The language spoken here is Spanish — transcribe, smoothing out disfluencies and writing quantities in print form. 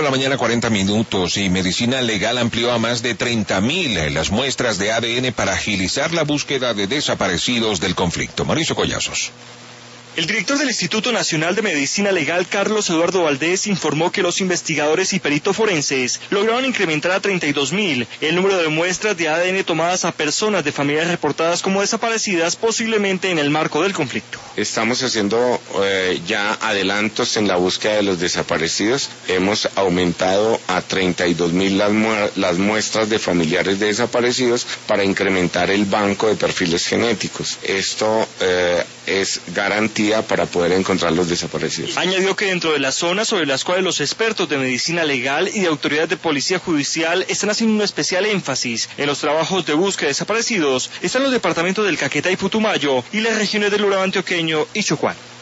4:40 a.m. y Medicina Legal amplió a más de 30.000 las muestras de ADN para agilizar la búsqueda de desaparecidos del conflicto. Mauricio Collazos. El director del Instituto Nacional de Medicina Legal, Carlos Eduardo Valdés, informó que los investigadores y peritos forenses lograron incrementar a 32.000 el número de muestras de ADN tomadas a personas de familias reportadas como desaparecidas, posiblemente en el marco del conflicto. Estamos haciendo ya adelantos en la búsqueda de los desaparecidos. Hemos aumentado a 32.000 las muestras de familiares de desaparecidos para incrementar el banco de perfiles genéticos. Esto es garantía para poder encontrar los desaparecidos. Añadió que dentro de las zonas sobre las cuales los expertos de medicina legal y de autoridades de policía judicial están haciendo un especial énfasis en los trabajos de búsqueda de desaparecidos están los departamentos del Caquetá y Putumayo y las regiones del Urabá antioqueño y Chocuán.